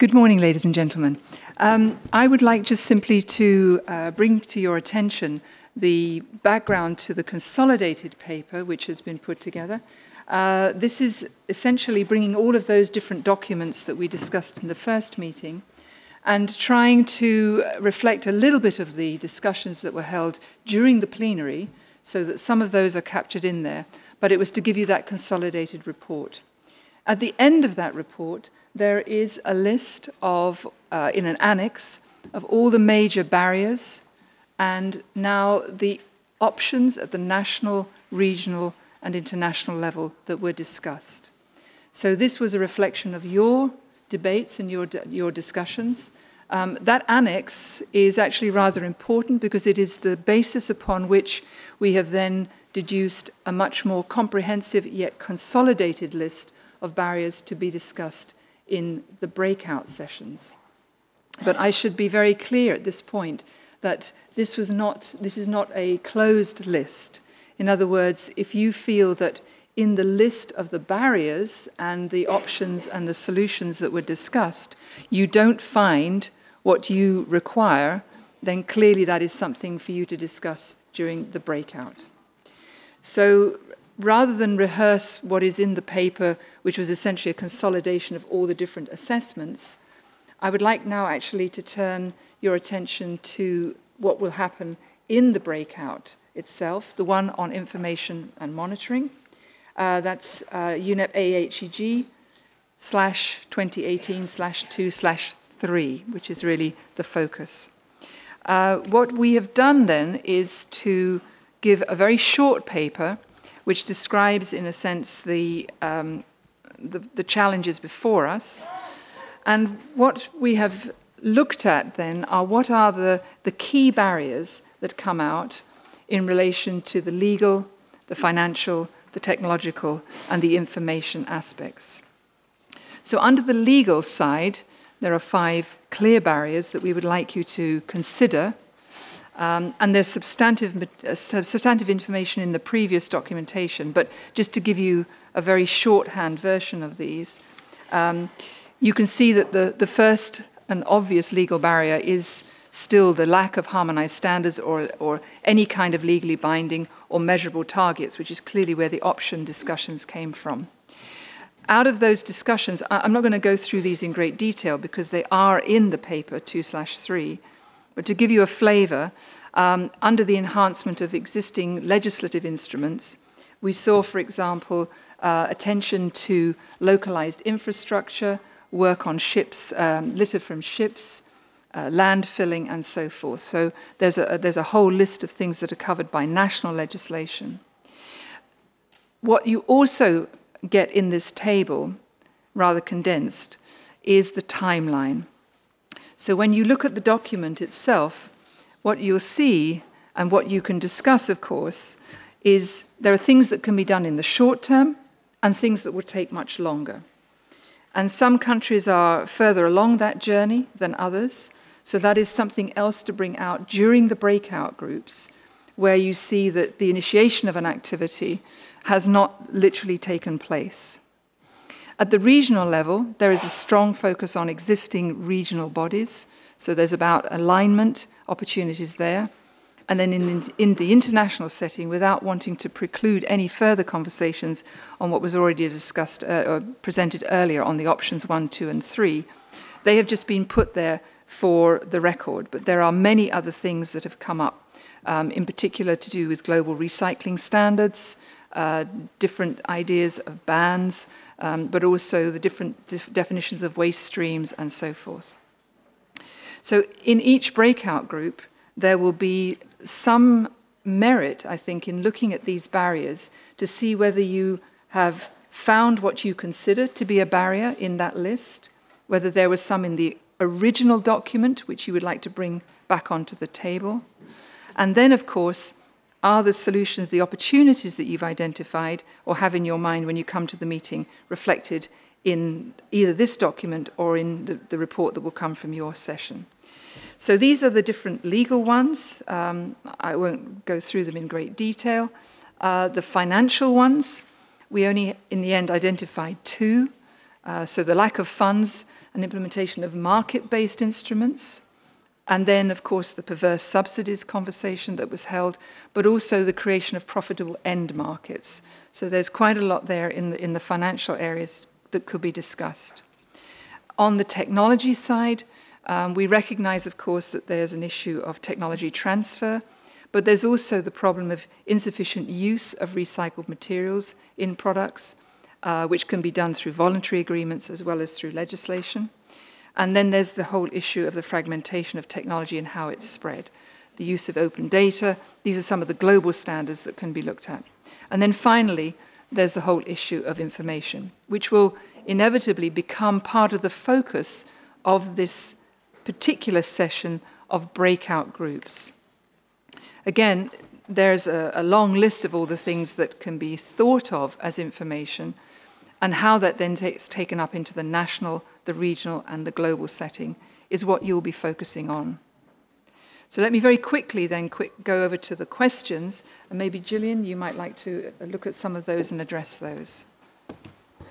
Good morning, ladies and gentlemen. I would like just simply to bring to your attention the background to the consolidated paper which has been put together. This is essentially bringing all of those different documents that we discussed in the first meeting and trying to reflect a little bit of the discussions that were held during the plenary so that some of those are captured in there, but it was to give you that consolidated report. At the end of that report, there is a list of, in an annex, of all the major barriers and now the options at the national, regional and international level that were discussed. So this was a reflection of your debates and your discussions. That annex is actually rather important because it is the basis upon which we have then deduced a much more comprehensive yet consolidated list of barriers to be discussed in the breakout sessions. But I should be very clear at this point that this is not a closed list. In other words, if you feel that in the list of the barriers and the options and the solutions that were discussed, you don't find what you require, then clearly that is something for you to discuss during the breakout. So rather than rehearse what is in the paper, which was essentially a consolidation of all the different assessments, I would like now actually to turn your attention to what will happen in the breakout itself, the one on information and monitoring. That's UNEP AHEG /2018/2/3, which is really the focus. What we have done then is to give a very short paper which describes, in a sense, the challenges before us. And what we have looked at then are what are the key barriers that come out in relation to the legal, the financial, the technological, and the information aspects. So under the legal side, there are 5 clear barriers that we would like you to consider. And there's substantive information in the previous documentation, but just to give you a very shorthand version of these, you can see that the first and obvious legal barrier is still the lack of harmonized standards or any kind of legally binding or measurable targets, which is clearly where the option discussions came from. Out of those discussions, I'm not going to go through these in great detail because they are in the paper 2/3, but to give you a flavor, under the enhancement of existing legislative instruments, we saw, for example, attention to localized infrastructure, work on ships, litter from ships, landfilling, and so forth. So there's a whole list of things that are covered by national legislation. What you also get in this table, rather condensed, is the timeline. So when you look at the document itself, what you'll see, and what you can discuss, of course, is there are things that can be done in the short term and things that will take much longer. And some countries are further along that journey than others, so that is something else to bring out during the breakout groups, where you see that the initiation of an activity has not literally taken place. At the regional level, there is a strong focus on existing regional bodies. So there's about alignment opportunities there. And then in the international setting, without wanting to preclude any further conversations on what was already discussed or presented earlier on the options 1, 2, and 3, they have just been put there for the record. But there are many other things that have come up, in particular to do with global recycling standards, different ideas of bans, but also the different definitions of waste streams and so forth. So in each breakout group, there will be some merit, I think, in looking at these barriers to see whether you have found what you consider to be a barrier in that list, whether there was some in the original document which you would like to bring back onto the table. And then, of course, are the solutions, the opportunities that you've identified or have in your mind when you come to the meeting reflected in either this document or in the report that will come from your session. So these are the different legal ones. I won't go through them in great detail. The financial ones, we only in the end identified 2. So the lack of funds and implementation of market-based instruments, and then, of course, the perverse subsidies conversation that was held, but also the creation of profitable end markets. So there's quite a lot there in the financial areas that could be discussed. On the technology side, we recognize, of course, that there's an issue of technology transfer, but there's also the problem of insufficient use of recycled materials in products, which can be done through voluntary agreements as well as through legislation. And then there's the whole issue of the fragmentation of technology and how it's spread. The use of open data, these are some of the global standards that can be looked at. And then finally, there's the whole issue of information, which will inevitably become part of the focus of this particular session of breakout groups. Again, there's a long list of all the things that can be thought of as information, and how that then gets taken up into the national, the regional, and the global setting is what you'll be focusing on. So let me very quickly then go over to the questions, and maybe Gillian, you might like to look at some of those and address those.